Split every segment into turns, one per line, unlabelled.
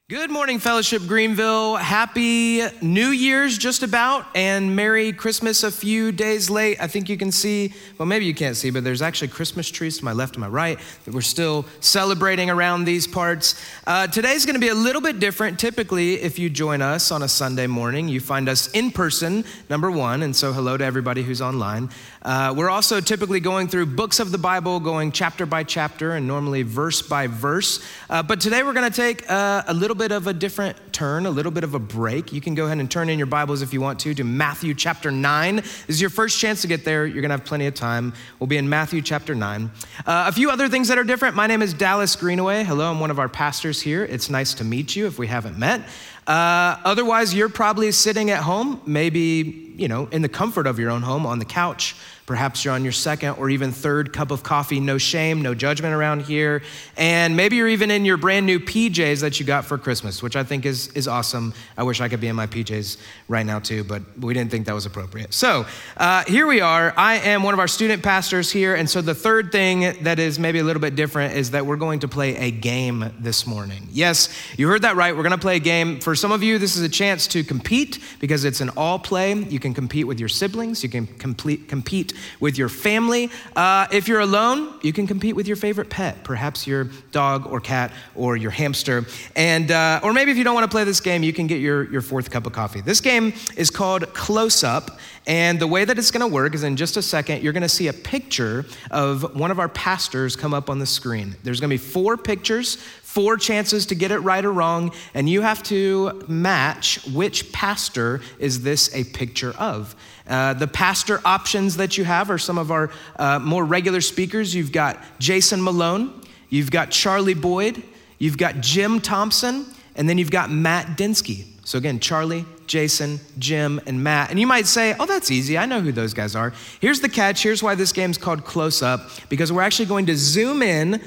Good morning, Fellowship Greenville. Happy New Year's just about, and Merry Christmas a few days late. I think you can see, well, maybe you can't see, but there's actually Christmas trees to my left and my right that we're still celebrating around these parts. Today's gonna be a little bit different. Typically, if you join us on a Sunday morning, you find us in person, number one, and so hello to everybody who's online. We're also typically going through books of the Bible, going chapter by chapter and normally verse by verse. But today we're gonna take a little bit of a different turn, a little bit of a break. You can go ahead and turn in your Bibles if you want to Matthew chapter 9. This is your first chance to get there. You're gonna have plenty of time. We'll be in Matthew chapter 9. A few other things that are different. My name is Dallas Greenaway. Hello, I'm one of our pastors here. It's nice to meet you if we haven't met. Otherwise, you're probably sitting at home, maybe, in the comfort of your own home on the couch. Perhaps you're on your second or even third cup of coffee. No shame, no judgment around here. And maybe you're even in your brand new PJs that you got for Christmas, which I think is awesome. I wish I could be in my PJs right now too, but we didn't think that was appropriate. So here we are. I am one of our student pastors here. And so the third thing that is maybe a little bit different is that we're going to play a game this morning. Yes, you heard that right. We're gonna play a game. For some of you, this is a chance to compete because it's an all play. You can compete with your siblings. You can compete with your family. If you're alone, you can compete with your favorite pet, perhaps your dog or cat or your hamster. And or maybe if you don't want to play this game, you can get your fourth cup of coffee. This game is called Close Up. And the way that it's gonna work is in just a second, you're gonna see a picture of one of our pastors come up on the screen. There's gonna be 4 pictures, 4 chances to get it right or wrong, and you have to match which pastor is this a picture of. The pastor options that you have are some of our more regular speakers. You've got Jason Malone, you've got Charlie Boyd, you've got Jim Thompson, and then you've got Matt Densky. So again, Charlie, Jason, Jim, and Matt. And you might say, oh, that's easy. I know who those guys are. Here's the catch. Here's why this game's called Close Up, because we're actually going to zoom in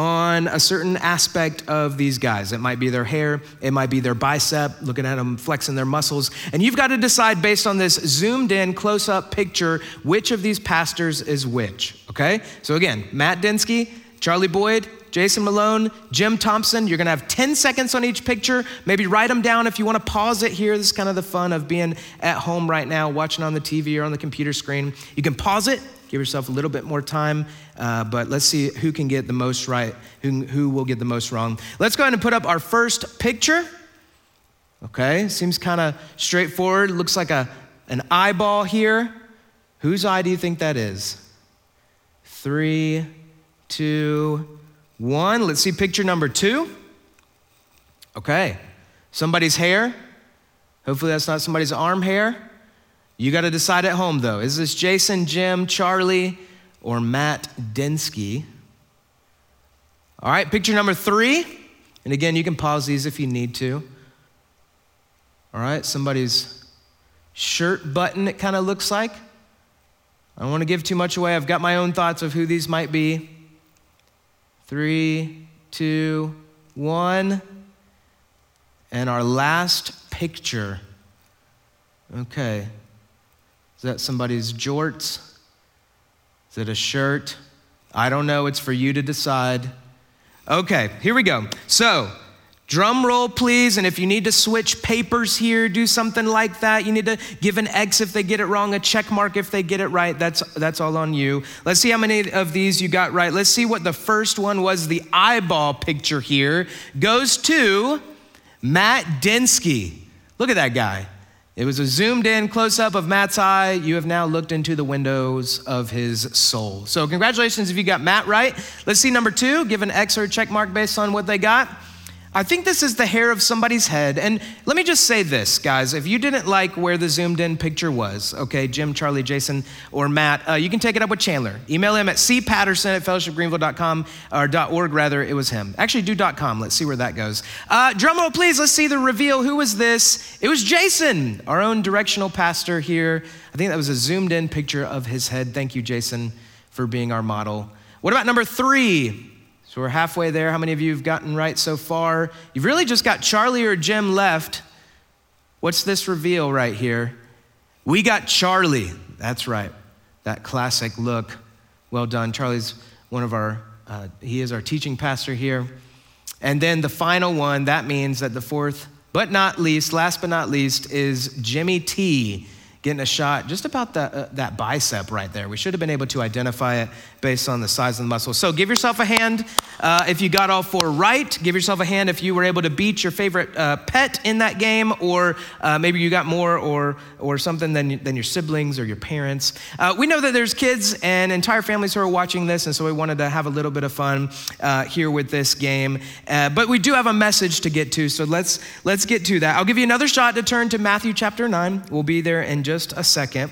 on a certain aspect of these guys. It might be their hair, it might be their bicep, looking at them flexing their muscles. And you've got to decide based on this zoomed in close-up picture, which of these pastors is which, okay? So again, Matt Densky, Charlie Boyd, Jason Malone, Jim Thompson. You're gonna have 10 seconds on each picture. Maybe write them down if you wanna pause it here. This is kind of the fun of being at home right now, watching on the TV or on the computer screen. You can pause it, give yourself a little bit more time, but let's see who can get the most right, who will get the most wrong. Let's go ahead and put up our first picture. Okay, seems kind of straightforward. Looks like an eyeball here. Whose eye do you think that is? 3, 2, 1. Let's see picture number 2. Okay, somebody's hair. Hopefully that's not somebody's arm hair. You got to decide at home, though. Is this Jason, Jim, Charlie, or Matt Densky? All right, picture number 3. And again, you can pause these if you need to. All right, somebody's shirt button, it kind of looks like. I don't want to give too much away. I've got my own thoughts of who these might be. 3, 2, 1. And our last picture. Okay. Is that somebody's jorts? Is it a shirt? I don't know. It's for you to decide. Okay, here we go. So, drum roll, please. And if you need to switch papers here, do something like that. You need to give an X if they get it wrong, a check mark if they get it right. That's all on you. Let's see how many of these you got right. Let's see what the first one was. The eyeball picture here goes to Matt Densky. Look at that guy. It was a zoomed in close-up of Matt's eye. You have now looked into the windows of his soul. So congratulations if you got Matt right. Let's see number 2, give an X or a check mark based on what they got. I think this is the hair of somebody's head. And let me just say this, guys. If you didn't like where the zoomed in picture was, okay, Jim, Charlie, Jason, or Matt, you can take it up with Chandler. Email him at cpatterson@fellowshipgreenville.com, or .org rather, it was him. Actually, do .com, let's see where that goes. Drum roll, please, let's see the reveal. Who was this? It was Jason, our own directional pastor here. I think that was a zoomed in picture of his head. Thank you, Jason, for being our model. What about number 3? So we're halfway there. How many of you have gotten right so far? You've really just got Charlie or Jim left. What's this reveal right here? We got Charlie. That's right. That classic look. Well done. Charlie's one of our, he is our teaching pastor here. And then the final one, that means that the fourth, but not least, last but not least, is Jimmy T getting a shot just about that bicep right there. We should have been able to identify it based on the size of the muscle. So give yourself a hand if you got all four right. Give yourself a hand if you were able to beat your favorite pet in that game, or maybe you got more or something than your siblings or your parents. We know that there's kids and entire families who are watching this, and so we wanted to have a little bit of fun here with this game. But we do have a message to get to, so let's get to that. I'll give you another shot to turn to Matthew chapter 9. We'll be there in just a second.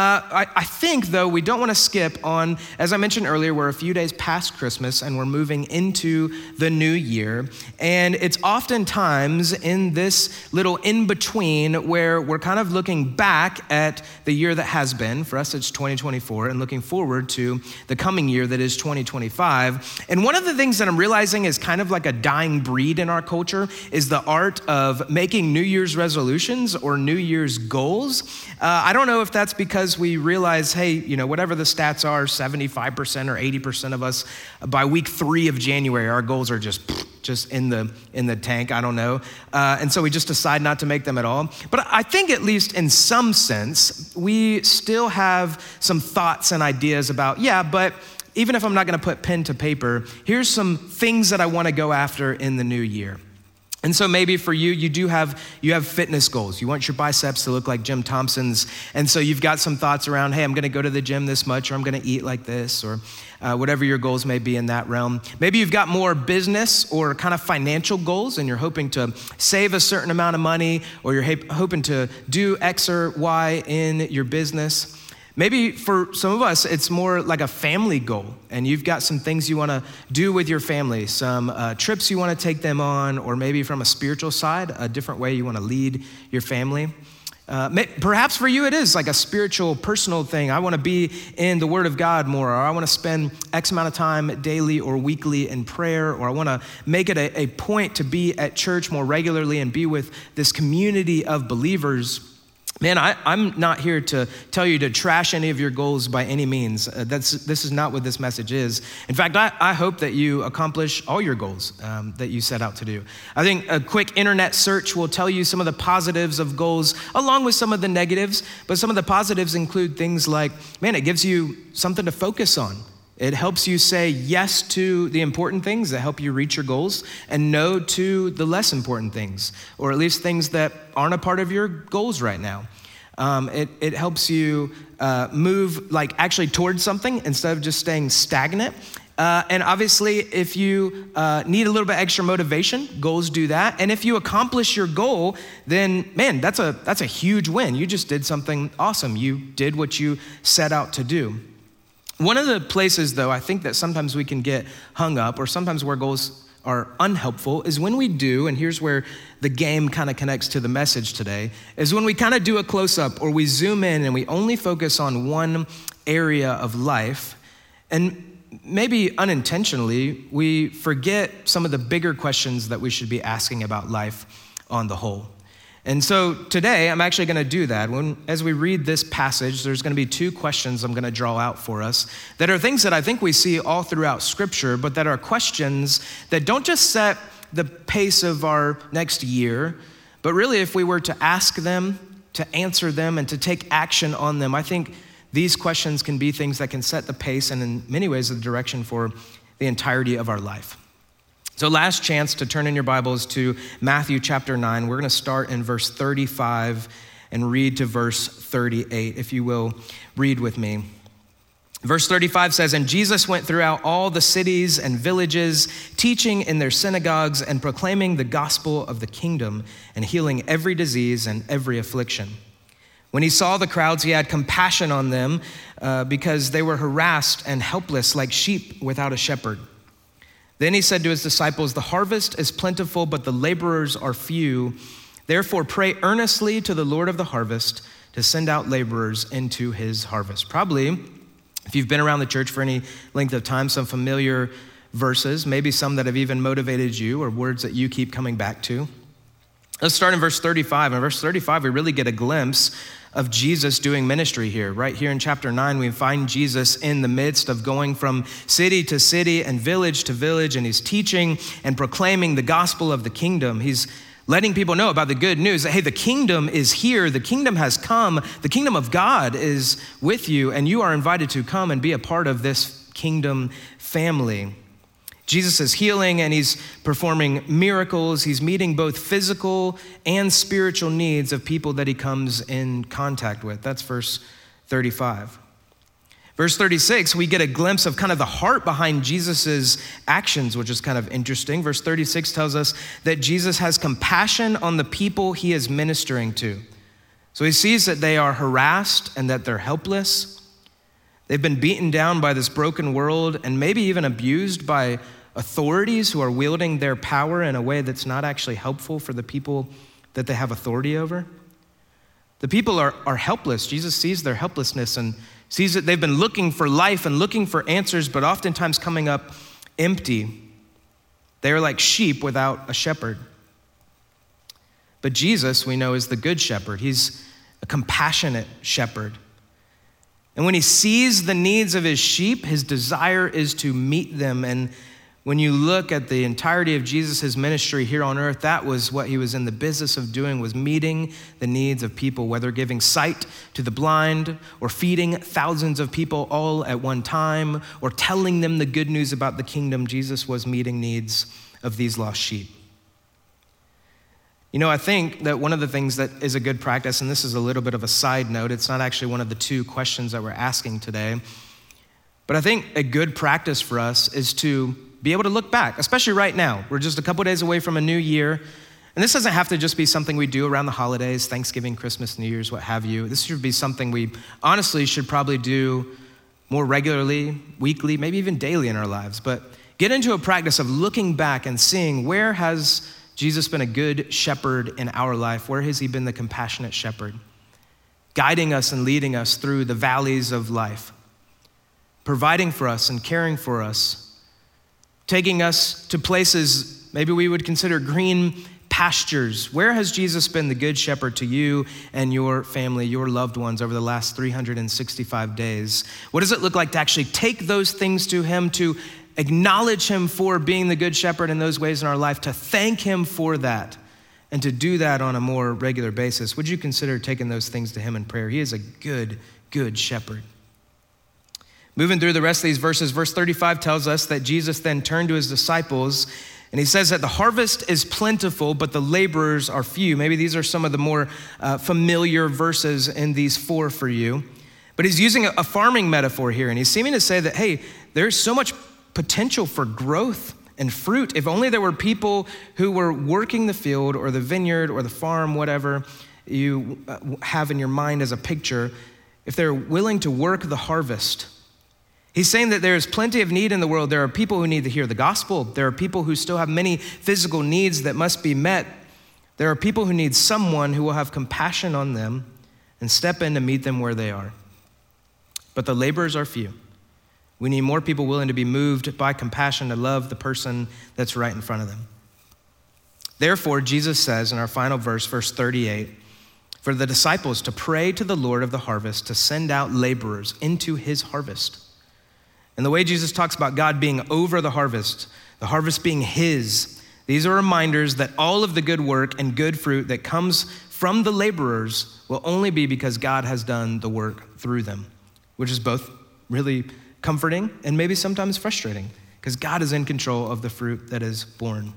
I think, though, we don't want to skip on, as I mentioned earlier, we're a few days past Christmas and we're moving into the new year. And it's oftentimes in this little in-between where we're kind of looking back at the year that has been. For us, it's 2024, and looking forward to the coming year that is 2025. And one of the things that I'm realizing is kind of like a dying breed in our culture is the art of making New Year's resolutions or New Year's goals. I don't know if that's because we realize, hey, whatever the stats are, 75% or 80% of us, by week 3 of January, our goals are just in the tank. I don't know. And so we just decide not to make them at all. But I think at least in some sense, we still have some thoughts and ideas about, but even if I'm not going to put pen to paper, here's some things that I want to go after in the new year. And so maybe for you, you have fitness goals. You want your biceps to look like Jim Thompson's. And so you've got some thoughts around, hey, I'm going to go to the gym this much, or I'm going to eat like this, or whatever your goals may be in that realm. Maybe you've got more business or kind of financial goals, and you're hoping to save a certain amount of money, or you're hoping to do X or Y in your business. Maybe for some of us, it's more like a family goal, and you've got some things you want to do with your family, some trips you want to take them on, or maybe from a spiritual side, a different way you want to lead your family. Perhaps for you, it is like a spiritual, personal thing. I want to be in the Word of God more, or I want to spend X amount of time daily or weekly in prayer, or I want to make it a point to be at church more regularly and be with this community of believers. Man, I'm not here to tell you to trash any of your goals by any means. This is not what this message is. In fact, I hope that you accomplish all your goals that you set out to do. I think a quick internet search will tell you some of the positives of goals along with some of the negatives, but some of the positives include things like, man, it gives you something to focus on. It helps you say yes to the important things that help you reach your goals and no to the less important things, or at least things that aren't a part of your goals right now. It helps you move actually towards something instead of just staying stagnant. And obviously, if you need a little bit extra motivation, goals do that. And if you accomplish your goal, then man, that's a huge win. You just did something awesome. You did what you set out to do. One of the places, though, I think that sometimes we can get hung up, or sometimes where goals are unhelpful, is when we do, and here's where the game kind of connects to the message today, is when we kind of do a close-up or we zoom in and we only focus on one area of life, and maybe unintentionally, we forget some of the bigger questions that we should be asking about life on the whole. And so today, I'm actually going to do that. As we read this passage, there's going to be 2 questions I'm going to draw out for us that are things that I think we see all throughout Scripture, but that are questions that don't just set the pace of our next year, but really if we were to ask them, to answer them, and to take action on them, I think these questions can be things that can set the pace and in many ways the direction for the entirety of our life. So last chance to turn in your Bibles to Matthew chapter 9. We're going to start in verse 35 and read to verse 38. If you will, read with me. Verse 35 says, "And Jesus went throughout all the cities and villages, teaching in their synagogues and proclaiming the gospel of the kingdom and healing every disease and every affliction. When he saw the crowds, he had compassion on them because they were harassed and helpless like sheep without a shepherd. Then he said to his disciples, 'The harvest is plentiful, but the laborers are few. Therefore, pray earnestly to the Lord of the harvest to send out laborers into his harvest.'" Probably, if you've been around the church for any length of time, some familiar verses, maybe some that have even motivated you or words that you keep coming back to. Let's start in verse 35. In verse 35, we really get a glimpse of Jesus doing ministry here. Right here in chapter 9, we find Jesus in the midst of going from city to city and village to village, and he's teaching and proclaiming the gospel of the kingdom. He's letting people know about the good news that, hey, the kingdom is here, the kingdom has come, the kingdom of God is with you, and you are invited to come and be a part of this kingdom family. Jesus is healing and he's performing miracles. He's meeting both physical and spiritual needs of people that he comes in contact with. That's verse 35. Verse 36, we get a glimpse of kind of the heart behind Jesus's actions, which is kind of interesting. Verse 36 tells us that Jesus has compassion on the people he is ministering to. So he sees that they are harassed and that they're helpless. They've been beaten down by this broken world and maybe even abused by authorities who are wielding their power in a way that's not actually helpful for the people that they have authority over. The people are helpless. Jesus sees their helplessness and sees that they've been looking for life and looking for answers, but oftentimes coming up empty. They are like sheep without a shepherd. But Jesus, we know, is the good shepherd. He's a compassionate shepherd. And when he sees the needs of his sheep, his desire is to meet them. And when you look at the entirety of Jesus' ministry here on earth, that was what he was in the business of doing, was meeting the needs of people, whether giving sight to the blind or feeding thousands of people all at one time or telling them the good news about the kingdom. Jesus was meeting needs of these lost sheep. You know, I think that one of the things that is a good practice, and this is a little bit of a side note, it's not actually one of the two questions that we're asking today, but I think a good practice for us is to be able to look back, especially right now. We're just a couple days away from a new year. And this doesn't have to just be something we do around the holidays, Thanksgiving, Christmas, New Year's, what have you. This should be something we honestly should probably do more regularly, weekly, maybe even daily in our lives. But get into a practice of looking back and seeing, where has Jesus been a good shepherd in our life? Where has he been the compassionate shepherd? Guiding us and leading us through the valleys of life, providing for us and caring for us, taking us to places maybe we would consider green pastures. Where has Jesus been the good shepherd to you and your family, your loved ones over the last 365 days? What does it look like to actually take those things to him, to acknowledge him for being the good shepherd in those ways in our life, to thank him for that, and to do that on a more regular basis? Would you consider taking those things to him in prayer? He is a good, good shepherd. Moving through the rest of these verses, verse 35 tells us that Jesus then turned to his disciples and he says that the harvest is plentiful, but the laborers are few. Maybe these are some of the more familiar verses in these four for you. But he's using a farming metaphor here, and he's seeming to say that, hey, there's so much potential for growth and fruit. If only there were people who were working the field or the vineyard or the farm, whatever you have in your mind as a picture, if they're willing to work the harvest. He's saying that there is plenty of need in the world. There are people who need to hear the gospel. There are people who still have many physical needs that must be met. There are people who need someone who will have compassion on them and step in to meet them where they are. But the laborers are few. We need more people willing to be moved by compassion to love the person that's right in front of them. Therefore, Jesus says in our final verse, verse 38, for the disciples to pray to the Lord of the harvest to send out laborers into his harvest. And the way Jesus talks about God being over the harvest being his, these are reminders that all of the good work and good fruit that comes from the laborers will only be because God has done the work through them, which is both really comforting and maybe sometimes frustrating because God is in control of the fruit that is born.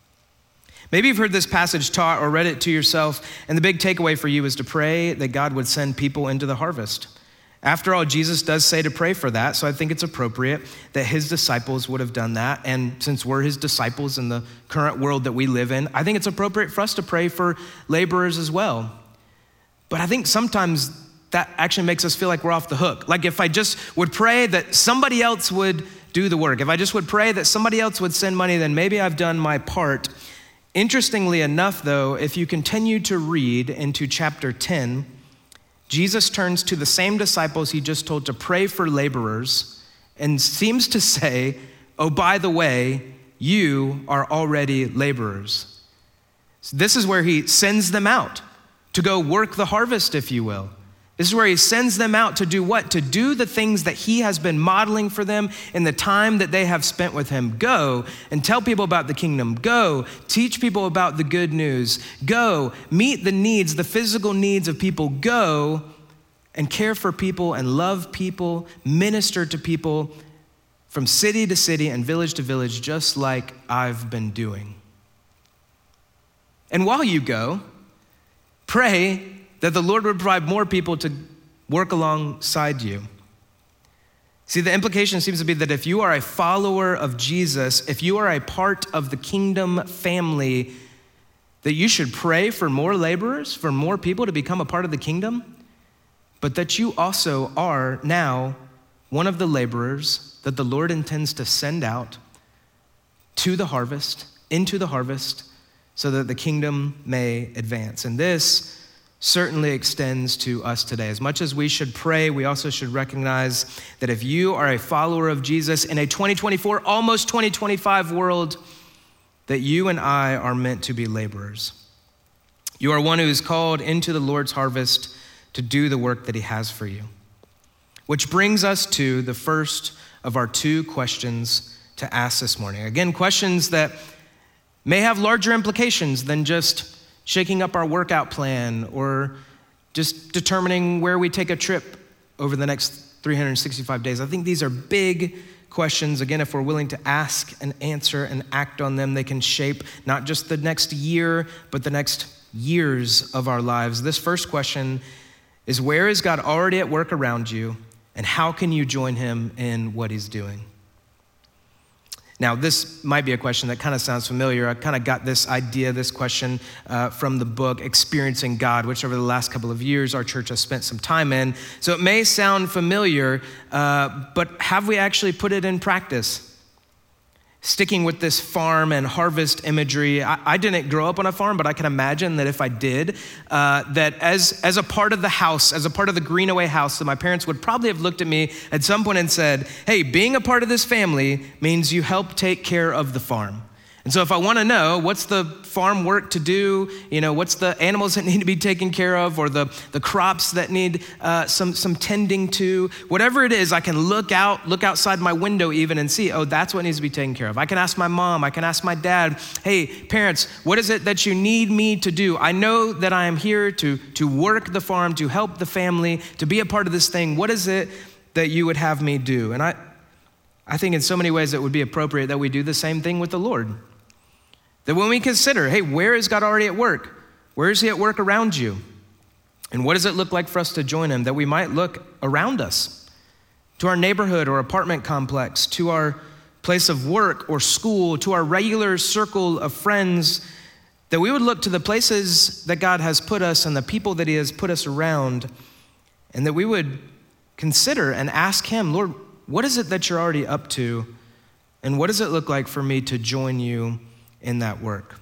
Maybe you've heard this passage taught or read it to yourself, and the big takeaway for you is to pray that God would send people into the harvest. After all, Jesus does say to pray for that, so I think it's appropriate that his disciples would have done that. And since we're his disciples in the current world that we live in, I think it's appropriate for us to pray for laborers as well. But I think sometimes that actually makes us feel like we're off the hook. Like if I just would pray that somebody else would do the work, if I just would pray that somebody else would send money, then maybe I've done my part. Interestingly enough, though, if you continue to read into chapter 10, Jesus turns to the same disciples he just told to pray for laborers and seems to say, oh, by the way, you are already laborers. This is where he sends them out to go work the harvest, if you will. This is where he sends them out to do what? To do the things that he has been modeling for them in the time that they have spent with him. Go and tell people about the kingdom. Go teach people about the good news. Go meet the needs, the physical needs of people. Go and care for people and love people, minister to people from city to city and village to village, just like I've been doing. And while you go, pray that the Lord would provide more people to work alongside you. See, the implication seems to be that if you are a follower of Jesus, if you are a part of the kingdom family, that you should pray for more laborers, for more people to become a part of the kingdom, but that you also are now one of the laborers that the Lord intends to send out to the harvest, into the harvest, so that the kingdom may advance. And this certainly extends to us today. As much as we should pray, we also should recognize that if you are a follower of Jesus in a 2024, almost 2025 world, that you and I are meant to be laborers. You are one who is called into the Lord's harvest to do the work that he has for you. Which brings us to the first of our two questions to ask this morning. Again, questions that may have larger implications than just shaking up our workout plan or just determining where we take a trip over the next 365 days. I think these are big questions. Again, if we're willing to ask and answer and act on them, they can shape not just the next year, but the next years of our lives. This first question is, where is God already at work around you, and how can you join him in what he's doing? Now, this might be a question that kind of sounds familiar. I kind of got this idea, this question from the book Experiencing God, which over the last couple of years our church has spent some time in. So it may sound familiar, but have we actually put it in practice? Sticking with this farm and harvest imagery, I didn't grow up on a farm, but I can imagine that if I did, that as a part of the house, as a part of the Greenaway house, that my parents would probably have looked at me at some point and said, hey, being a part of this family means you help take care of the farm. And so if I want to know what's the farm work to do, what's the animals that need to be taken care of, or the crops that need some tending to, whatever it is, I can look outside my window even and see, oh, that's what needs to be taken care of. I can ask my mom, I can ask my dad, hey, parents, what is it that you need me to do? I know that I am here to work the farm, to help the family, to be a part of this thing. What is it that you would have me do? And I think in so many ways it would be appropriate that we do the same thing with the Lord. That when we consider, hey, where is God already at work? Where is he at work around you? And what does it look like for us to join him? That we might look around us, to our neighborhood or apartment complex, to our place of work or school, to our regular circle of friends, that we would look to the places that God has put us and the people that he has put us around, and that we would consider and ask him, Lord, what is it that you're already up to? And what does it look like for me to join you in that work?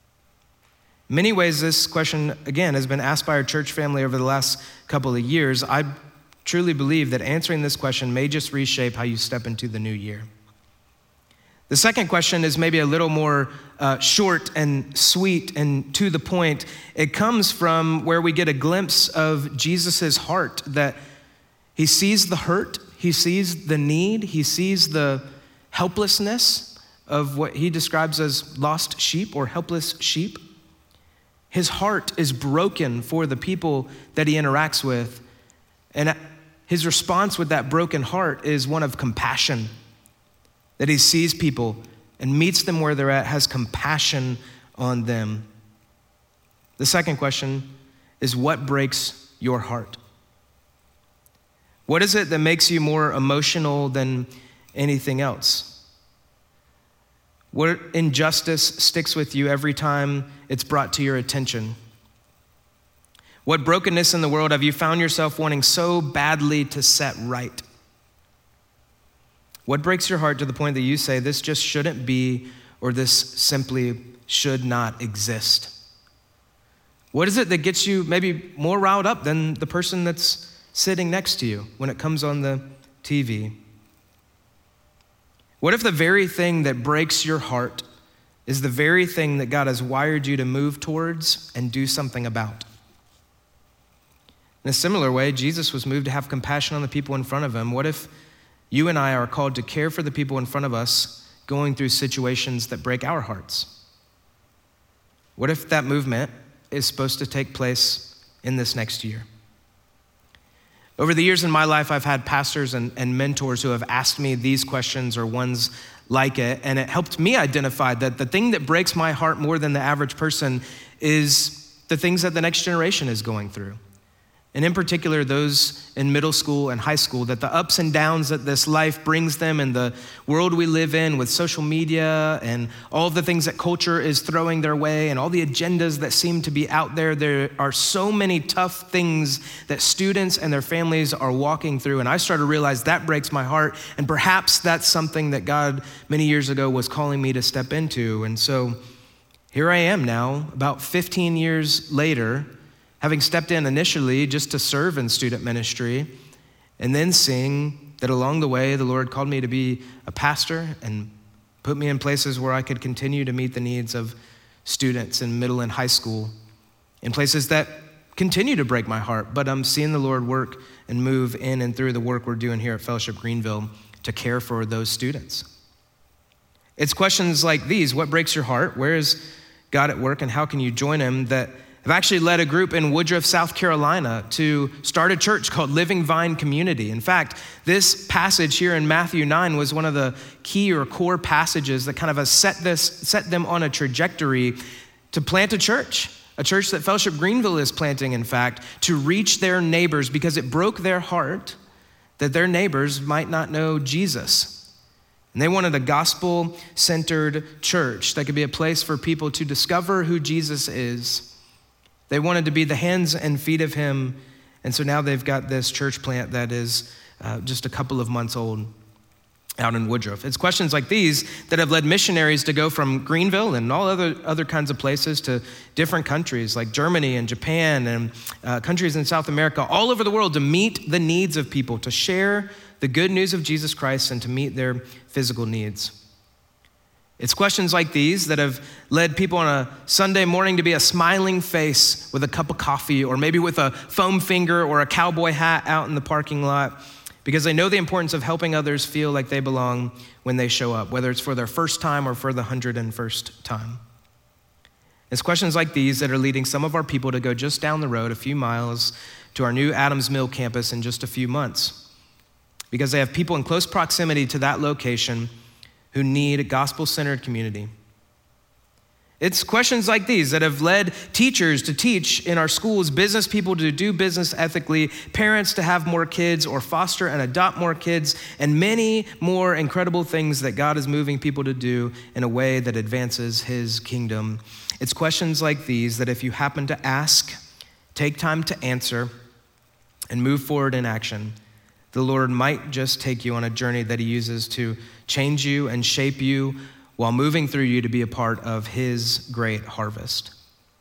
In many ways, this question, again, has been asked by our church family over the last couple of years. I truly believe that answering this question may just reshape how you step into the new year. The second question is maybe a little more short and sweet and to the point. It comes from where we get a glimpse of Jesus's heart, that he sees the hurt, he sees the need, he sees the helplessness of what he describes as lost sheep or helpless sheep. His heart is broken for the people that he interacts with. And his response with that broken heart is one of compassion, that he sees people and meets them where they're at, has compassion on them. The second question is, what breaks your heart? What is it that makes you more emotional than anything else? What injustice sticks with you every time it's brought to your attention? What brokenness in the world have you found yourself wanting so badly to set right? What breaks your heart to the point that you say, this just shouldn't be, or this simply should not exist? What is it that gets you maybe more riled up than the person that's sitting next to you when it comes on the TV? What if the very thing that breaks your heart is the very thing that God has wired you to move towards and do something about. In a similar way, Jesus was moved to have compassion on the people in front of him. What if you and I are called to care for the people in front of us going through situations that break our hearts? What if that movement is supposed to take place in this next year? Over the years in my life, I've had pastors and mentors who have asked me these questions or ones like it, and it helped me identify that the thing that breaks my heart more than the average person is the things that the next generation is going through. And in particular, those in middle school and high school, that the ups and downs that this life brings them and the world we live in with social media and all of the things that culture is throwing their way and all the agendas that seem to be out there. There are so many tough things that students and their families are walking through. And I started to realize that breaks my heart. And perhaps that's something that God many years ago was calling me to step into. And so here I am now, about 15 years later, having stepped in initially just to serve in student ministry, and then seeing that along the way, the Lord called me to be a pastor and put me in places where I could continue to meet the needs of students in middle and high school, in places that continue to break my heart, but I'm seeing the Lord work and move in and through the work we're doing here at Fellowship Greenville to care for those students. It's questions like these: what breaks your heart? Where is God at work, and how can you join him? That I've actually led a group in Woodruff, South Carolina to start a church called Living Vine Community. In fact, this passage here in Matthew 9 was one of the key or core passages that kind of has set them on a trajectory to plant a church that Fellowship Greenville is planting, in fact, to reach their neighbors, because it broke their heart that their neighbors might not know Jesus. And they wanted a gospel-centered church that could be a place for people to discover who Jesus is. They wanted to be the hands and feet of him. And so now they've got this church plant that is just a couple of months old out in Woodruff. It's questions like these that have led missionaries to go from Greenville and all other kinds of places to different countries like Germany and Japan and countries in South America, all over the world, to meet the needs of people, to share the good news of Jesus Christ and to meet their physical needs. It's questions like these that have led people on a Sunday morning to be a smiling face with a cup of coffee, or maybe with a foam finger or a cowboy hat out in the parking lot, because they know the importance of helping others feel like they belong when they show up, whether it's for their first time or for the 101st time. It's questions like these that are leading some of our people to go just down the road a few miles to our new Adams Mill campus in just a few months, because they have people in close proximity to that location who need a gospel-centered community. It's questions like these that have led teachers to teach in our schools, business people to do business ethically, parents to have more kids or foster and adopt more kids, and many more incredible things that God is moving people to do in a way that advances his kingdom. It's questions like these that if you happen to ask, take time to answer, and move forward in action, the Lord might just take you on a journey that he uses to change you and shape you while moving through you to be a part of his great harvest.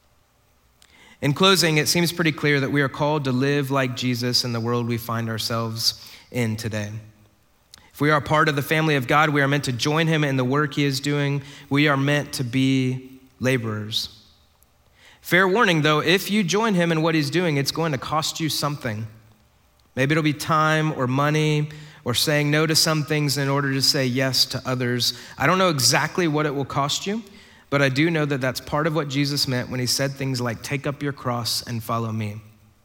In closing, it seems pretty clear that we are called to live like Jesus in the world we find ourselves in today. If we are part of the family of God, we are meant to join him in the work he is doing. We are meant to be laborers. Fair warning, though, if you join him in what he's doing, it's going to cost you something. Maybe it'll be time or money or saying no to some things in order to say yes to others. I don't know exactly what it will cost you, but I do know that that's part of what Jesus meant when he said things like, take up your cross and follow me.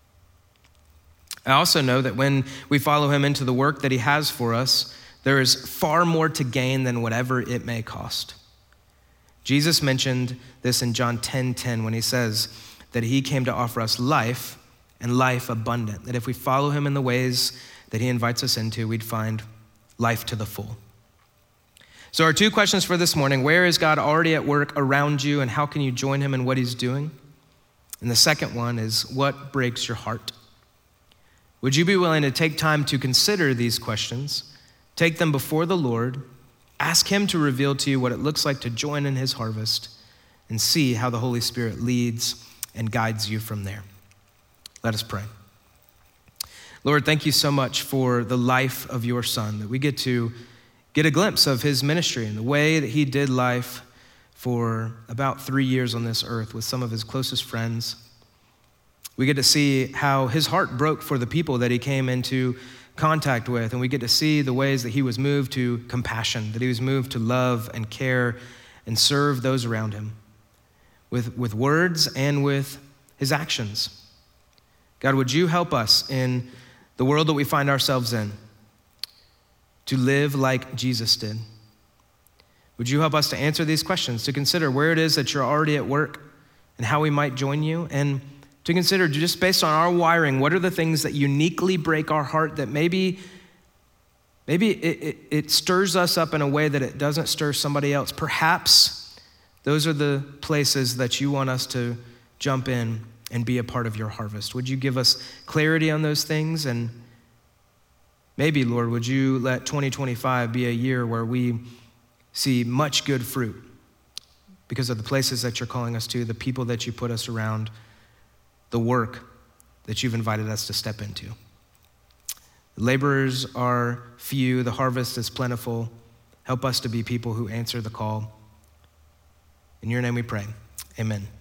I also know that when we follow him into the work that he has for us, there is far more to gain than whatever it may cost. Jesus mentioned this in John 10:10 when he says that he came to offer us life and life abundant, that if we follow him in the ways that he invites us into, we'd find life to the full. So our two questions for this morning: where is God already at work around you, and how can you join him in what he's doing? And the second one is, what breaks your heart? Would you be willing to take time to consider these questions, take them before the Lord, ask him to reveal to you what it looks like to join in his harvest, and see how the Holy Spirit leads and guides you from there? Let us pray. Lord, thank you so much for the life of your son, that we get to get a glimpse of his ministry and the way that he did life for about 3 years on this earth with some of his closest friends. We get to see how his heart broke for the people that he came into contact with, and we get to see the ways that he was moved to compassion, that he was moved to love and care and serve those around him with words and with his actions. God, would you help us in the world that we find ourselves in to live like Jesus did? Would you help us to answer these questions, to consider where it is that you're already at work and how we might join you, and to consider, just based on our wiring, what are the things that uniquely break our heart that maybe it stirs us up in a way that it doesn't stir somebody else. Perhaps those are the places that you want us to jump in and be a part of your harvest. Would you give us clarity on those things? And maybe, Lord, would you let 2025 be a year where we see much good fruit because of the places that you're calling us to, the people that you put us around, the work that you've invited us to step into. The laborers are few, the harvest is plentiful. Help us to be people who answer the call. In your name we pray, amen.